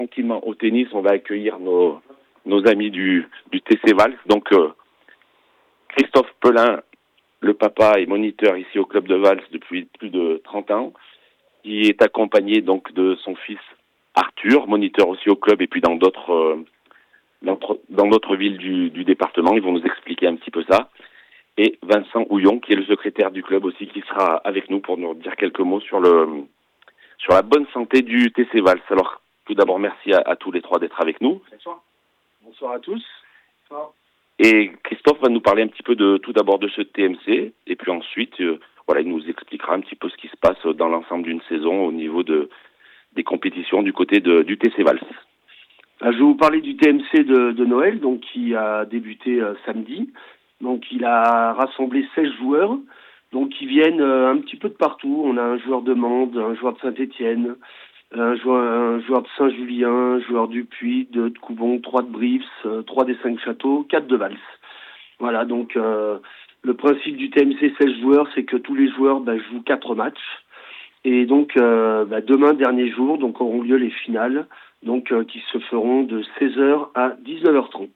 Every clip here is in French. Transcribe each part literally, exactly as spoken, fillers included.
Tranquillement au tennis, on va accueillir nos, nos amis du, du T C Vals. Donc euh, Christophe Pelin, le papa, est moniteur ici au club de Vals depuis plus de trente ans. Il est accompagné donc de son fils Arthur, moniteur aussi au club et puis dans d'autres euh, dans, dans d'autres villes du, du département. Ils vont nous expliquer un petit peu ça. Et Vincent Houillon, qui est le secrétaire du club aussi, qui sera avec nous pour nous dire quelques mots sur le sur la bonne santé du T C Vals. Alors, tout d'abord, merci à, à tous les trois d'être avec nous. Bonsoir. Bonsoir à tous. Bonsoir. Et Christophe va nous parler un petit peu de tout d'abord de ce T M C, et puis ensuite, euh, voilà, il nous expliquera un petit peu ce qui se passe dans l'ensemble d'une saison au niveau de des compétitions du côté de, du T C Vals. Je vais vous parler du T M C de, de Noël, donc qui a débuté euh, samedi. Donc il a rassemblé seize joueurs, donc qui viennent euh, un petit peu de partout. On a un joueur de Mende, un joueur de Saint-Étienne, un joueur, un joueur de Saint-Julien, un joueur du Puy, deux de Coubon, trois de Brives, euh, trois des Cinq-Châteaux, quatre de Vals. Voilà, donc euh, le principe du T M C seize joueurs, c'est que tous les joueurs bah, jouent quatre matchs. Et donc euh, bah, demain, dernier jour, donc auront lieu les finales, donc euh, qui se feront de seize heures à dix-neuf heures trente.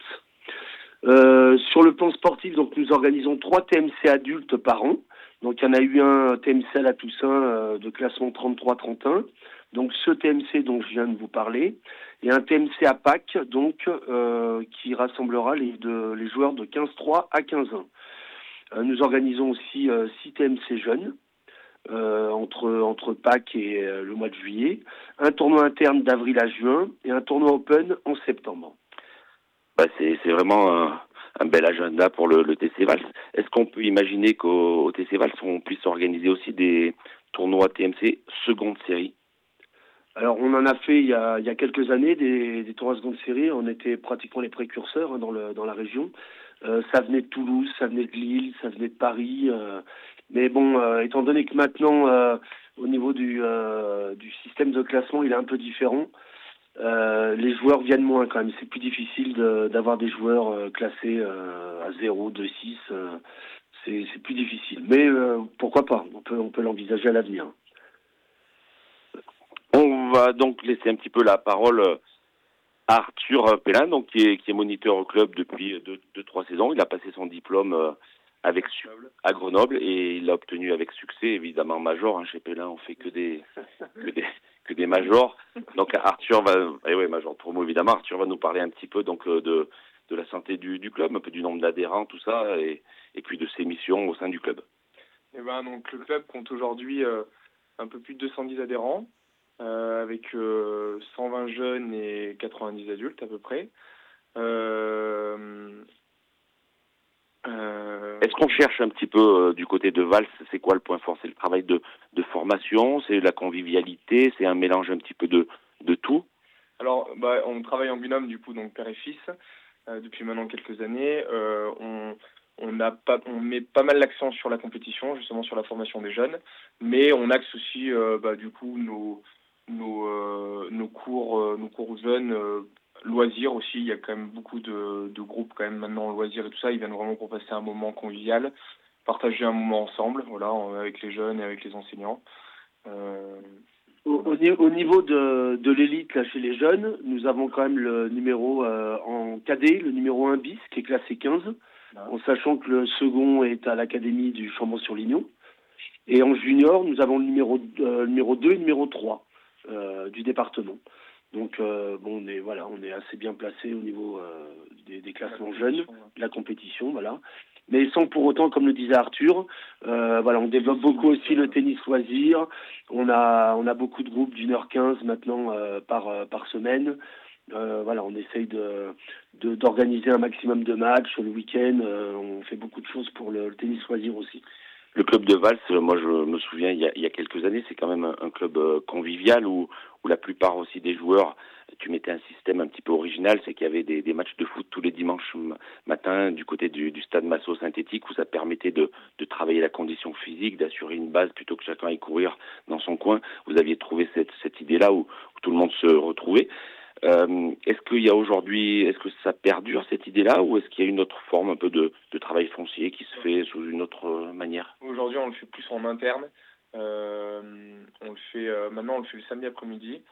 Euh, sur le plan sportif, donc nous organisons trois T M C adultes par an. Donc il y en a eu un T M C à la Toussaint euh, de classement trente-trois trente et un. Donc ce T M C dont je viens de vous parler, et un T M C à Pâques, donc euh, qui rassemblera les, de, les joueurs de quinze trois à quinze un. Euh, nous organisons aussi euh, six T M C jeunes. Euh, entre entre Pâques et euh, le mois de juillet, un tournoi interne d'avril à juin et un tournoi open en septembre. Bah, c'est, c'est vraiment un, un bel agenda pour le, le T C Vals. Est-ce qu'on peut imaginer qu'au au T C Vals, on puisse organiser aussi des tournois T M C seconde série? Alors on en a fait il y a, il y a quelques années des, des tournois seconde série, on était pratiquement les précurseurs hein, dans, le, dans la région. Euh, ça venait de Toulouse, ça venait de Lille, ça venait de Paris. Euh, mais bon, euh, étant donné que maintenant, euh, au niveau du, euh, du système de classement, il est un peu différent, euh, les joueurs viennent moins quand même. C'est plus difficile de, d'avoir des joueurs euh, classés euh, à zéro, deux, six. Euh, c'est, c'est plus difficile. Mais euh, pourquoi pas, on peut, on peut l'envisager à l'avenir. On va donc laisser un petit peu la parole à Arthur Pelin, donc qui est, qui est moniteur au club depuis deux, deux, trois saisons. Il a passé son diplôme avec à Grenoble et il l'a obtenu avec succès, évidemment major. Hein, chez Pelin, on fait que des que des que des majors. Donc Arthur va, et ouais, major promo évidemment. Arthur va nous parler un petit peu donc de de la santé du, du club, un peu du nombre d'adhérents, tout ça, et et puis de ses missions au sein du club. Et ben donc le club compte aujourd'hui euh, un peu plus de deux cent dix adhérents. Euh, avec euh, cent vingt jeunes et quatre-vingt-dix adultes à peu près. Euh, euh... Est-ce qu'on cherche un petit peu euh, du côté de Vals, c'est quoi le point fort? C'est le travail de, de formation, c'est la convivialité, c'est un mélange un petit peu de, de tout? Alors, bah, on travaille en binôme du coup, donc père et fils, euh, depuis maintenant quelques années. Euh, on On, a pas, on met pas mal l'accent sur la compétition, justement sur la formation des jeunes, mais on axe aussi euh, bah, du coup nos nos, euh, nos cours euh, nos cours jeunes, euh, loisirs aussi. Il y a quand même beaucoup de, de groupes quand même maintenant loisirs et tout ça. Ils viennent vraiment pour passer un moment convivial, partager un moment ensemble, voilà, avec les jeunes et avec les enseignants. Euh... Au, au niveau de, de l'élite là chez les jeunes, nous avons quand même le numéro euh, en cadet, le numéro un bis qui est classé quinze, ah. En sachant que le second est à l'académie du Chambon-sur-Lignon. Et en junior, nous avons le numéro euh, numéro deux et le numéro trois euh, du département. Donc euh, bon, on est voilà, on est assez bien placé au niveau euh, des, des classements jeunes, de la compétition, voilà. Mais sans pour autant, comme le disait Arthur, euh, voilà, on développe beaucoup aussi le tennis loisir. On a on a beaucoup de groupes d'une heure quinze maintenant euh, par euh, par semaine. Euh, voilà, on essaye de, de d'organiser un maximum de matchs le week-end. Euh, on fait beaucoup de choses pour le, le tennis loisir aussi. Le club de Vals, moi je me souviens il y a, il y a quelques années, c'est quand même un, un club convivial où, où la plupart aussi des joueurs, tu mettais un système un petit peu original, c'est qu'il y avait des, des matchs de foot tous les dimanches matin du côté du, du stade Massot synthétique où ça permettait de, de travailler la condition physique, d'assurer une base plutôt que chacun aille courir dans son coin. Vous aviez trouvé cette, cette idée-là où, où tout le monde se retrouvait. Euh, est-ce qu'il y a aujourd'hui, est-ce que ça perdure cette idée-là ou est-ce qu'il y a une autre forme un peu de, de travail foncier qui se fait sous une autre manière? Aujourd'hui, on le fait plus en interne. Euh, on le fait euh, maintenant, on le fait le samedi après-midi.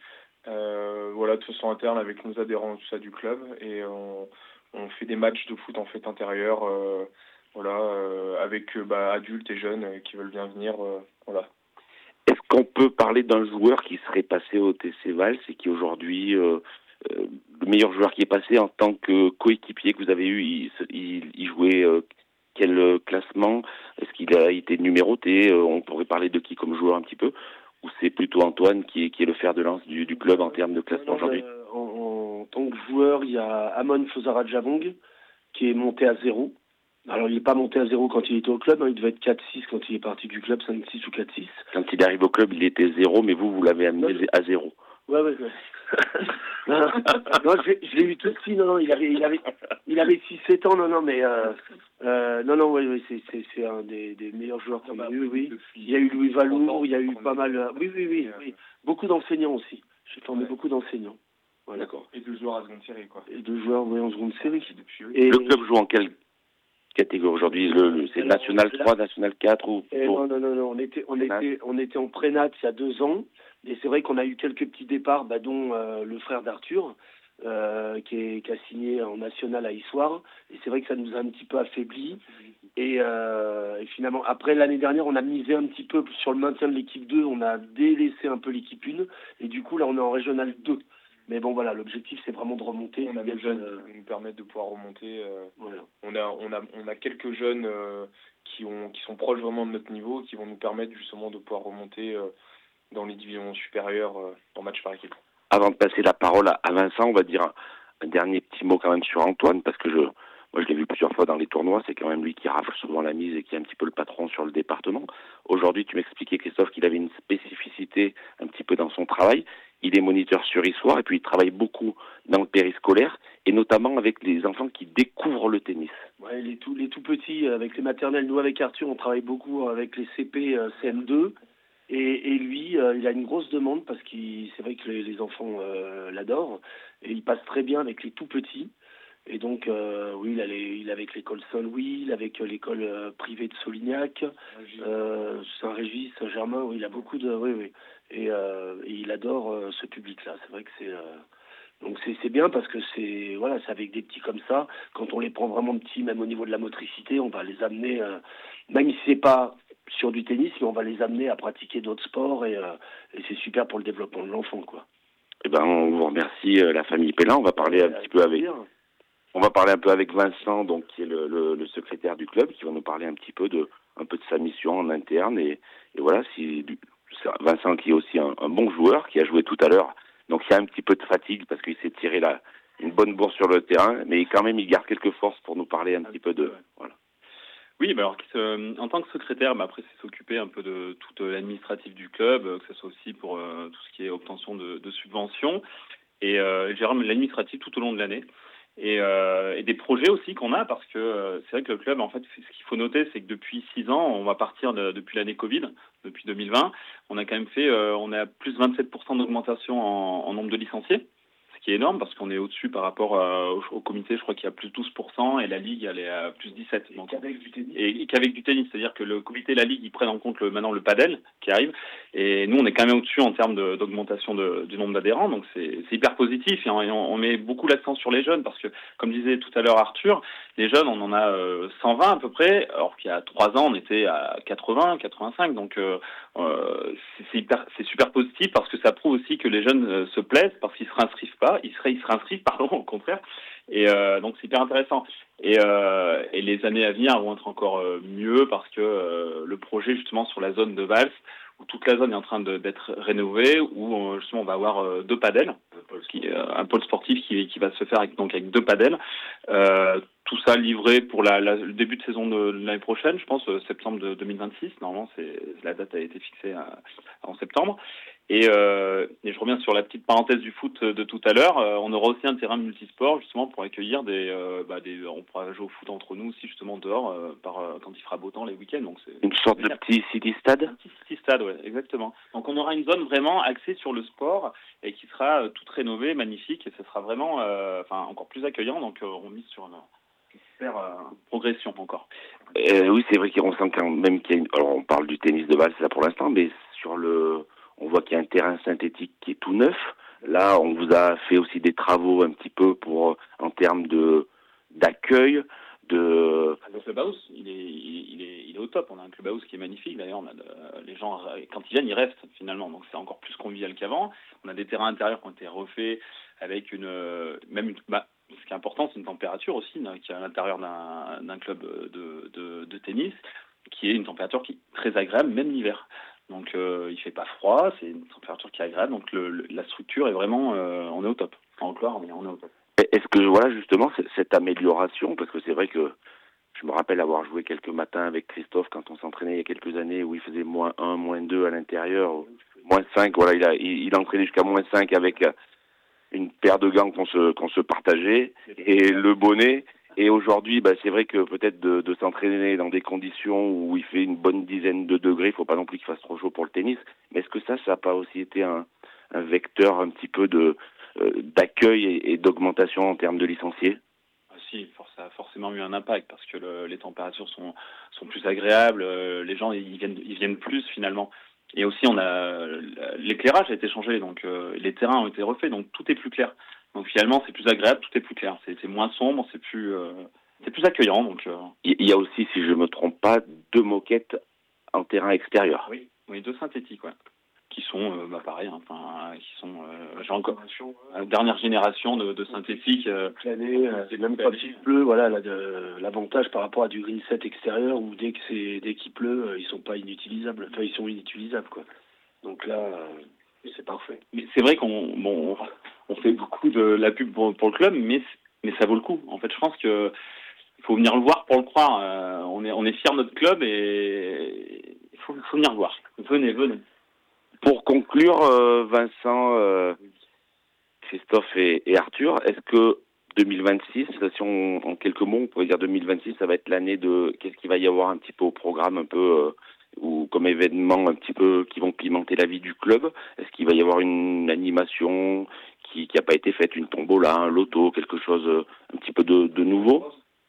Euh, voilà, de façon interne avec nos adhérents tout ça du club, et on, on fait des matchs de foot en fait intérieur, euh, voilà, euh, avec euh, bah, adultes et jeunes euh, qui veulent bien venir, euh, voilà. Est-ce qu'on peut parler d'un joueur qui serait passé au T C Vals et qui aujourd'hui, euh, euh, le meilleur joueur qui est passé en tant que coéquipier que vous avez eu, il, il, il jouait euh, quel classement? Est-ce qu'il a été numéroté? euh, On pourrait parler de qui comme joueur un petit peu? Ou c'est plutôt Antoine qui est, qui est le fer de lance du, du club en termes de classement aujourd'hui? Euh, en, en tant que joueur, il y a Amon Fozara-Javong qui est monté à zéro. Alors, il n'est pas monté à zéro quand il était au club, hein, il devait être quatre six quand il est parti du club, cinq six ou quatre six. Quand il arrive au club, il était zéro, mais vous, vous l'avez amené Ouais. à zéro. Ouais, ouais, ouais. non, non, je, je l'ai eu tout petit, non, non, il avait, il avait, il avait six sept ans, non, non, mais, euh, euh, non, non, oui, oui, c'est, c'est, c'est un des, des meilleurs joueurs qu'on a eu, oui. Il y a eu Louis Valour, il y a eu pas mal, euh, oui, oui, oui, oui. Beaucoup d'enseignants aussi. J'ai formé ouais. beaucoup d'enseignants. Voilà. D'accord. Et deux joueurs à seconde série, quoi. Et deux joueurs, oui, en seconde série. Et le club joue en quelle catégorie aujourd'hui? le, le, C'est alors, National trois, National quatre ou et non, non, non, non, on était, on était, on était en prénat il y a deux ans. Et c'est vrai qu'on a eu quelques petits départs, bah, dont euh, le frère d'Arthur, euh, qui, est, qui a signé en national à Issoire. Et c'est vrai que ça nous a un petit peu affaiblis. Et, euh, et finalement, après l'année dernière, on a misé un petit peu sur le maintien de l'équipe deux. On a délaissé un peu l'équipe un. Et du coup, là, on est en régional deux. Mais bon, voilà, l'objectif, c'est vraiment de remonter. On a des jeunes euh, qui nous permettent de pouvoir remonter. Euh, voilà. on, a, on, a, on a quelques jeunes euh, qui, ont, qui sont proches vraiment de notre niveau, qui vont nous permettre justement de pouvoir remonter euh, dans les divisions supérieures euh, en match par équipe. Avant de passer la parole à Vincent, on va dire un, un dernier petit mot quand même sur Antoine, parce que je, moi je l'ai vu plusieurs fois dans les tournois, c'est quand même lui qui rafle souvent la mise et qui est un petit peu le patron sur le département. Aujourd'hui, tu m'expliquais, Christophe, qu'il avait une spécificité un petit peu dans son travail. Il est moniteur sur Issoire et puis il travaille beaucoup dans le périscolaire, et notamment avec les enfants qui découvrent le tennis. Ouais, les tout, les tout petits, avec les maternelles, nous avec Arthur, on travaille beaucoup avec les C P, euh, C M deux. Et, et lui, euh, il a une grosse demande parce que c'est vrai que les, les enfants euh, l'adorent. Et il passe très bien avec les tout petits. Et donc, euh, oui, il a, les, il a avec l'école Saint-Louis, il a avec l'école euh, privée de Solignac, euh, Saint-Régis, Saint-Germain. Oui, il a beaucoup de... Oui, oui. Et, euh, et il adore euh, ce public-là. C'est vrai que c'est... Euh, donc c'est, c'est bien parce que c'est... Voilà, c'est avec des petits comme ça. Quand on les prend vraiment petits, même au niveau de la motricité, on va les amener... Euh, même si c'est pas... sur du tennis, mais on va les amener à pratiquer d'autres sports et, euh, et c'est super pour le développement de l'enfant, quoi. Eh ben, on vous remercie, euh, la famille Pellin. On va parler ouais, un petit peu avec, on va parler un peu avec Vincent, donc qui est le, le, le secrétaire du club, qui va nous parler un petit peu de, un peu de sa mission en interne et, et voilà, si Vincent qui est aussi un, un bon joueur, qui a joué tout à l'heure, donc il y a un petit peu de fatigue parce qu'il s'est tiré la, une bonne bourse sur le terrain, mais quand même il garde quelques forces pour nous parler un, un petit peu de, voilà. Oui, bah alors euh, en tant que secrétaire, bah après c'est s'occuper un peu de tout l'administratif du club, euh, que ce soit aussi pour euh, tout ce qui est obtention de, de subventions, et euh, gérer l'administratif tout au long de l'année, et, euh, et des projets aussi qu'on a, parce que euh, c'est vrai que le club, en fait, ce qu'il faut noter, c'est que depuis six ans, on va partir de, depuis l'année Covid, depuis deux mille vingt, on a quand même fait, euh, on est à plus de vingt-sept pour cent d'augmentation en, en nombre de licenciés, qui est énorme parce qu'on est au-dessus par rapport euh, au, au comité, je crois qu'il y a plus de douze pour cent et la Ligue elle est à plus de dix-sept pour cent. Donc, qu'avec du tennis. Et, et qu'avec du tennis, c'est-à-dire que le comité et la Ligue ils prennent en compte le, maintenant le padel qui arrive et nous on est quand même au-dessus en termes de, d'augmentation de, du nombre d'adhérents, donc c'est, c'est hyper positif et on, on met beaucoup l'accent sur les jeunes parce que comme disait tout à l'heure Arthur, les jeunes on en a euh, cent vingt à peu près, alors qu'il y a trois ans on était à quatre-vingts, quatre-vingt-cinq, donc euh, euh, c'est, c'est, hyper, c'est super positif parce que ça prouve aussi que les jeunes euh, se plaisent parce qu'ils se réinscrivent pas, ils se, ils se réinscrivent, pardon, au contraire, et euh, donc c'est hyper intéressant. Et, euh, et les années à venir vont être encore euh, mieux parce que euh, le projet justement sur la zone de Vals, où toute la zone est en train de, d'être rénovée, où euh, justement on va avoir euh, deux padels, qui, euh, un pôle sportif qui, qui va se faire avec, donc avec deux padels, euh, tout ça livré pour la, la, le début de saison de, de l'année prochaine, je pense euh, septembre de deux mille vingt-six, normalement c'est, la date a été fixée à, en septembre. Et, euh, et je reviens sur la petite parenthèse du foot de tout à l'heure. Euh, on aura aussi un terrain multisport justement pour accueillir des, euh, bah des. On pourra jouer au foot entre nous aussi justement dehors euh, par euh, quand il fera beau temps les week-ends. Donc c'est une sorte de petit city stade. Un petit city stade, ouais, exactement. Donc on aura une zone vraiment axée sur le sport et qui sera euh, toute rénovée, magnifique et ce sera vraiment, euh, enfin encore plus accueillant. Donc euh, on mise sur une, une super euh, progression encore. Euh, oui, c'est vrai qu'on sent quand même qu'il y a une... Alors on parle du tennis de Vals là pour l'instant, mais sur le On voit qu'il y a un terrain synthétique qui est tout neuf. Là, on vous a fait aussi des travaux un petit peu pour en termes de d'accueil, de. Le clubhouse, il est, il est, il est au top. On a un clubhouse qui est magnifique. D'ailleurs, on a de, les gens, quand ils viennent, ils restent finalement. Donc c'est encore plus convivial qu'avant. On a des terrains intérieurs qui ont été refaits avec une, même une. Bah, ce qui est important, c'est une température aussi, qui est à l'intérieur d'un, d'un club de, de, de tennis, qui est une température qui est très agréable, même l'hiver. Donc euh, il fait pas froid, c'est une température qui est agréable. Donc le, le, la structure est vraiment, euh, on est au top. En Cloire, on est, on est au top. Est-ce que voilà justement cette amélioration, parce que c'est vrai que je me rappelle avoir joué quelques matins avec Christophe quand on s'entraînait il y a quelques années où il faisait moins un, moins deux à l'intérieur, moins cinq, voilà, il a il, il entraînait jusqu'à moins cinq avec une paire de gants qu'on se qu'on se partageait et le bonnet. Et aujourd'hui, bah, c'est vrai que peut-être de, de s'entraîner dans des conditions où il fait une bonne dizaine de degrés, il faut pas non plus qu'il fasse trop chaud pour le tennis, mais est-ce que ça, ça n'a pas aussi été un, un vecteur un petit peu de euh, d'accueil et, et d'augmentation en termes de licenciés? Ah, si, ça a forcément eu un impact parce que le, les températures sont sont plus agréables, euh, les gens ils viennent ils viennent plus finalement. Et aussi on a l'éclairage a été changé, donc euh, les terrains ont été refaits, donc tout est plus clair. Donc finalement, c'est plus agréable, tout est plus clair. C'est, c'est moins sombre, c'est plus, euh, c'est plus accueillant. Donc, euh... il y a aussi, si je ne me trompe pas, deux moquettes en terrain extérieur. Oui, oui, deux synthétiques, ouais, qui sont, euh, bah, pareil, hein, enfin, qui sont, euh, j'ai encore la dernière génération de, de synthétiques. Euh, L'année, euh, c'est même quand il pleut, voilà, là, de, l'avantage par rapport à du green set extérieur où dès que c'est, dès qu'il pleut, euh, ils sont pas inutilisables. Enfin, ils sont inutilisables, quoi. Donc là. Euh... C'est parfait. Mais c'est vrai qu'on bon, on fait beaucoup de la pub pour, pour le club, mais mais ça vaut le coup. En fait, je pense que il faut venir le voir pour le croire. Euh, on est on est fiers de notre club et il faut, faut venir le voir. Venez, venez. Pour conclure, euh, Vincent, euh, Christophe et, et Arthur, est-ce que deux mille vingt-six, si on, en quelques mots, on pourrait dire deux mille vingt-six, ça va être l'année de qu'est-ce qu'il va y avoir un petit peu au programme, un peu euh, ou comme événement un petit peu qui vont pimenter la vie du club? Est-ce qu'il va y avoir une animation qui qui a pas été faite, une tombola, un loto, quelque chose euh, un petit peu de, de nouveau?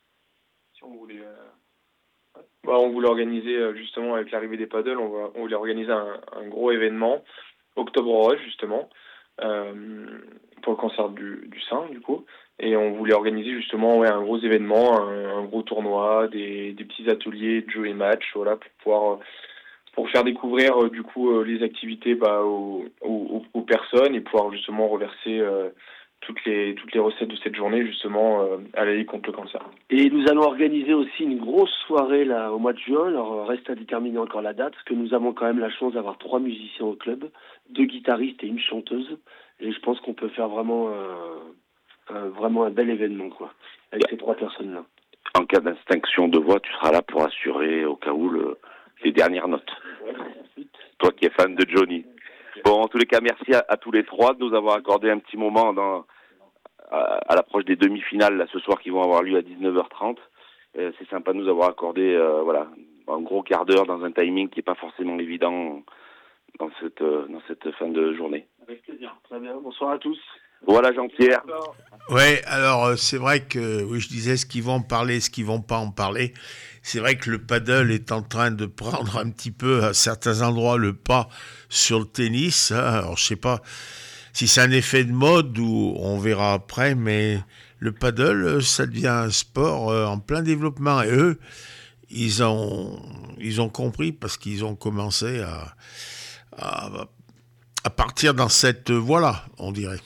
Si on voulait, euh... bah, on voulait organiser euh, justement avec l'arrivée des paddles, on, va, on voulait organiser un, un gros événement, Octobre Rose justement, euh, pour le cancer du, du sein du coup. Et on voulait organiser justement ouais, un gros événement, un, un gros tournoi, des, des petits ateliers de jeux et matchs, voilà, pour pouvoir pour faire découvrir euh, du coup euh, les activités bah, aux, aux, aux personnes et pouvoir justement reverser euh, toutes les toutes les recettes de cette journée justement euh, à la Ligue contre le cancer. Et nous allons organiser aussi une grosse soirée là au mois de juin. Alors reste à déterminer encore la date, parce que nous avons quand même la chance d'avoir trois musiciens au club, deux guitaristes et une chanteuse. Et je pense qu'on peut faire vraiment euh, un, vraiment un bel événement quoi, avec ces trois personnes-là. En cas d'extinction de voix, tu seras là pour assurer au cas où le, les dernières notes. Ouais. Toi qui es fan de Johnny. Bon, en tous les cas, merci à, à tous les trois de nous avoir accordé un petit moment dans, à, à l'approche des demi-finales là, ce soir qui vont avoir lieu à dix-neuf heures trente. Euh, c'est sympa de nous avoir accordé euh, voilà, un gros quart d'heure dans un timing qui n'est pas forcément évident dans cette, euh, dans cette fin de journée. Avec plaisir. Très bien, bonsoir à tous. Voilà Jean-Pierre. Oui, alors euh, c'est vrai que, oui, je disais ce qu'ils vont en parler, ce qu'ils vont pas en parler. C'est vrai que le paddle est en train de prendre un petit peu à certains endroits le pas sur le tennis. Hein. Alors je sais pas si c'est un effet de mode ou on verra après, mais le paddle, ça devient un sport euh, en plein développement. Et eux, ils ont, ils ont compris parce qu'ils ont commencé à, à, à partir dans cette voie-là, on dirait.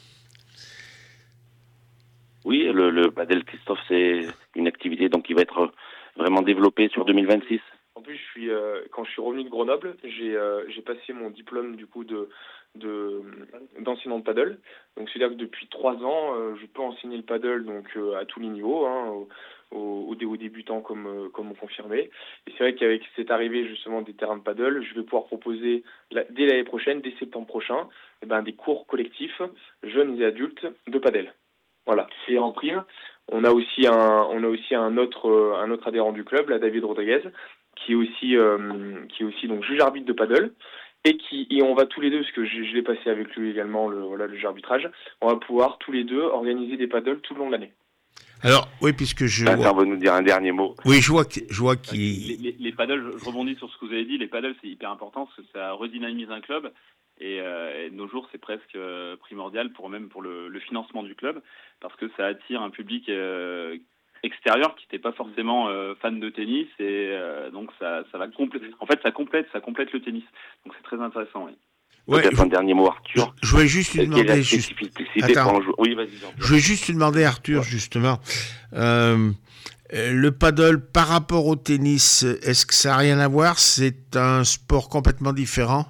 Oui, le, le paddle, Christophe, c'est une activité donc qui va être vraiment développée sur deux mille vingt-six. En plus, je suis euh, quand je suis revenu de Grenoble, j'ai euh, j'ai passé mon diplôme du coup de de d'enseignant de paddle. Donc c'est-à-dire que depuis trois ans, euh, je peux enseigner le paddle donc euh, à tous les niveaux, hein, aux, aux, aux débutants comme euh, comme on confirmait. Et c'est vrai qu'avec cette arrivée justement des terrains de paddle, je vais pouvoir proposer la, dès l'année prochaine, dès septembre prochain, eh ben, des cours collectifs jeunes et adultes de paddle. Voilà. Et en prime, on a aussi un, on a aussi un autre, un autre adhérent du club, là, David Rodriguez, qui est aussi, euh, qui est aussi donc juge arbitre de paddle, et qui, et on va tous les deux, parce que je, je l'ai passé avec lui également, le, voilà, le jeu arbitrage, on va pouvoir tous les deux organiser des paddles tout le long de l'année. Alors, oui, puisque je Ça vois... va nous dire un dernier mot. Oui, je vois, que, je vois qu'il... Les, les, les paddles, je rebondis sur ce que vous avez dit, les paddles, c'est hyper important, parce que ça redynamise un club. Et, euh, et de nos jours, c'est presque euh, primordial pour même pour le, le financement du club, parce que ça attire un public euh, extérieur qui n'était pas forcément euh, fan de tennis, et euh, donc ça, ça va compléter. En fait, ça complète, ça complète le tennis. Donc c'est très intéressant. Oui. Ouais, Peut-être je, un dernier mot, Arthur. je voulais juste lui Quelle est la demander. Juste, spécificité pour un joueur? Oui, vas-y. Jean-Pierre. je voulais juste lui demander, Arthur, justement. Euh, le paddle par rapport au tennis, est-ce que ça n'a rien à voir? C'est un sport complètement différent?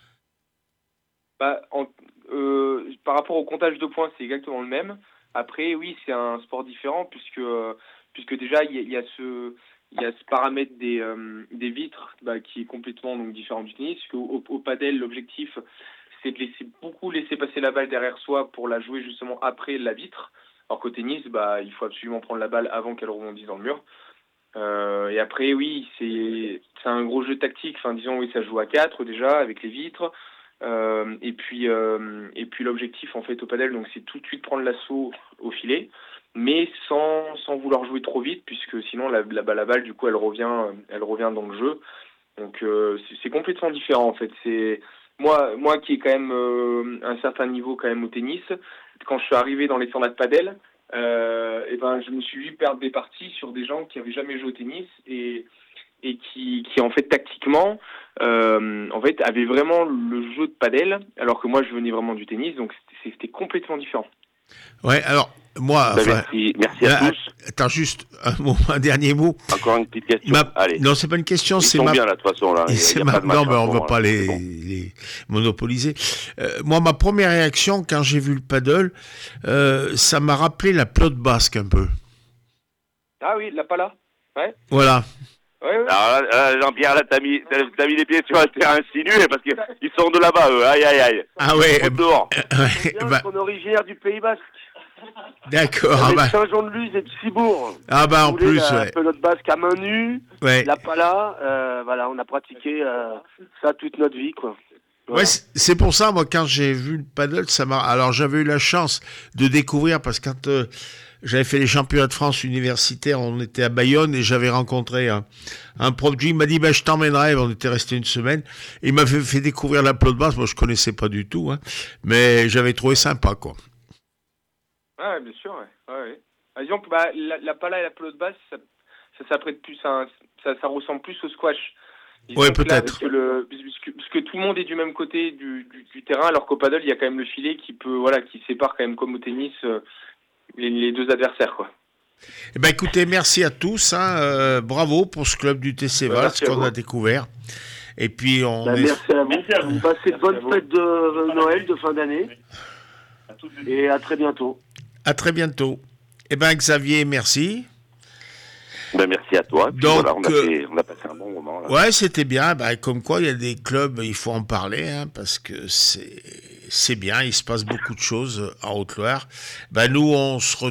Bah, en- euh, par rapport au comptage de points, c'est exactement le même. Après, oui, c'est un sport différent puisque, euh, puisque déjà, il y, a il y a ce, il y a ce paramètre des, euh, des vitres bah, qui est complètement donc, différent du tennis. Parce qu'au- au, au padel, l'objectif, c'est de laisser beaucoup laisser passer la balle derrière soi pour la jouer justement après la vitre. Alors qu'au tennis, bah, il faut absolument prendre la balle avant qu'elle rebondisse dans le mur. Euh, et après, oui, c'est c'est un gros jeu tactique. Enfin, disons, oui, ça joue à quatre déjà avec les vitres. Euh, et puis, euh, et puis l'objectif en fait au padel, donc c'est tout de suite prendre l'assaut au filet, mais sans, sans vouloir jouer trop vite, puisque sinon la, la, la balle du coup elle revient, elle revient dans le jeu. Donc euh, c'est, c'est complètement différent en fait. C'est moi, moi qui ai quand même euh, un certain niveau quand même au tennis, quand je suis arrivé dans les tournois de padel, euh, et ben je me suis vu perdre des parties sur des gens qui avaient jamais joué au tennis et et qui, qui en fait tactiquement euh, en fait avait vraiment le jeu de padel, alors que moi je venais vraiment du tennis, donc c'était, c'était complètement différent. Ouais, alors, moi, Bah, enfin, merci, merci à là, tous. attends juste un, mot, un dernier mot. Encore une petite question. Ma- Allez. Non, c'est pas une question, Ils c'est sont ma. bien là, de toute façon là. Il y a- C'est il y a ma- pas de Non, match mais à on ce va moment-là, pas les, c'est bon. les monopoliser. Euh, moi, ma première réaction quand j'ai vu le paddle, euh, ça m'a rappelé la pelote basque un peu. Ah oui, la pala. Ouais. Voilà. Ouais, ouais. Alors là, là, Jean-Pierre, là, t'as mis, t'as, t'as mis les pieds sur un terrain insinué parce qu'ils sont de là-bas, eux. Aïe, aïe, aïe. Ah ouais. Ils sont dehors. Ouais, Bien bah, qu'on est originaire du Pays Basque. d'accord. Ah Avec bah, Saint-Jean-de-Luz et de Cibourg. ah bah, en Vous voulez, plus, la ouais. pelote basque à main nue, Ouais. la pala, euh, voilà, on a pratiqué euh, ça toute notre vie, quoi. Voilà. Ouais, c'est c'est pour ça, moi, quand j'ai vu le paddle, ça m'a. Alors, j'avais eu la chance de découvrir, parce que quand euh, j'avais fait les championnats de France universitaires, on était à Bayonne et j'avais rencontré un, un prof de gym. Il m'a dit, ben, je t'emmènerai. On était resté une semaine. Il m'a fait, fait découvrir la pelote basse. Moi, je connaissais pas du tout, hein, mais j'avais trouvé sympa, quoi. Ah ouais, bien sûr, ouais. ouais, ouais. Par exemple, bah, la, la pala et la pelote basse, ça, ça s'apprête plus à un- ça, ça ressemble plus au squash. Disons Ouais, que là, peut-être. parce que, le, parce, que, parce que tout le monde est du même côté du, du, du terrain, alors qu'au paddle, il y a quand même le filet qui peut, voilà, qui sépare quand même comme au tennis euh, les, les deux adversaires, quoi. Eh ben, écoutez, merci à tous. Hein, euh, bravo pour ce club du T C Ouais, Vals merci à qu'on vous. a découvert. Et puis, on Bah, est... merci à vous. Merci à vous. Passez de Merci bonnes à vous. fêtes de Noël, de fin d'année, À toutes les deux. et à très bientôt. à très bientôt. Eh ben, Xavier, merci. Ben, merci à toi. Puis Donc, voilà, on a, euh, fait, on a passé un bon moment là. Ouais, c'était bien. Bah, comme quoi, il y a des clubs, il faut en parler, hein, parce que c'est c'est bien. Il se passe beaucoup de choses en Haute-Loire. Bah, nous, on se retrouve